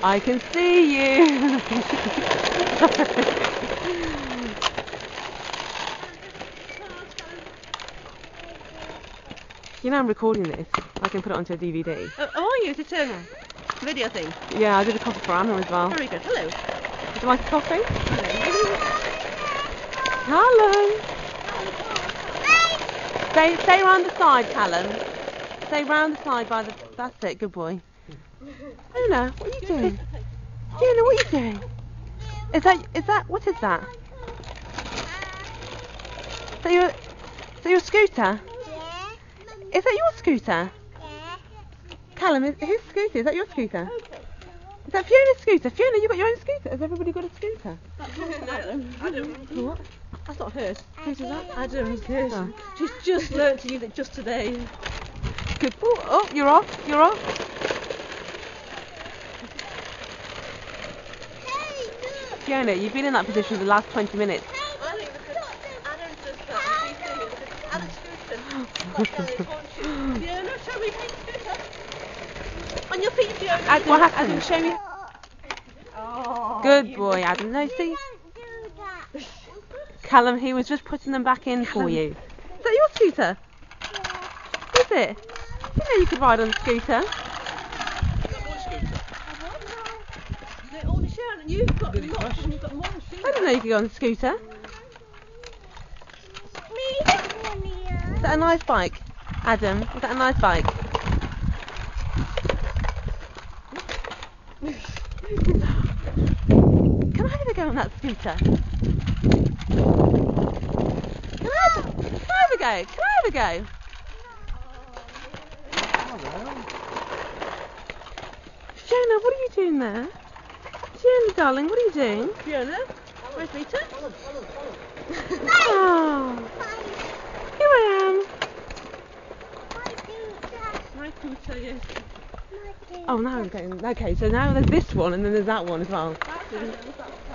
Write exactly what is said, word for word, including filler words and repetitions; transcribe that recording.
I can see you. You know I'm recording this. I can put it onto a D V D. Oh, oh are you? Is it a video thing? Yeah, I did a coffee for Anna as well. Very good. Hello. Would you like a coffee? Hello. Callum. Stay, stay round the side, Callum. Stay round the side by the. That's it. Good boy. Luna, what are you doing? Luna, what are you doing? Is that? Is that? What is that? Is that your? Is that your scooter? Is that your scooter? Yeah. Callum, is, whose scooter? Is that your scooter? Is that Fiona's scooter? Fiona, you got your own scooter? Has everybody got a scooter? No, Adam. What? That's not hers. Whose is that? Adam's hers. Oh. She's just learnt to use it just today. Good. Oh, oh, you're off. You're off. Fiona, you've been in that position for the last twenty minutes. I think because Adam's just uh, Adam's scooter. Fiona, show me your scooter. On your feet, Fiona. Adam, what happened? Adam, show me. Oh, good boy, Adam. No, see, Callum, he was just putting them back in for you. Is that your scooter? Is it? You know you could ride on a scooter. Only Sharon, you've got lots and you've got more than she I didn't know you could go on a scooter. Is that a nice bike, Adam? Is that a nice bike? Can I have a go on that scooter? Can I have a, can I have a go? Can I have a go? Fiona, what are you doing there? Fiona, darling, what are you doing? Fiona, where's Rita? Oh, here I My scooter, yes. am. Oh, now I'm getting. Okay, so now there's this one and then there's that one as well. That's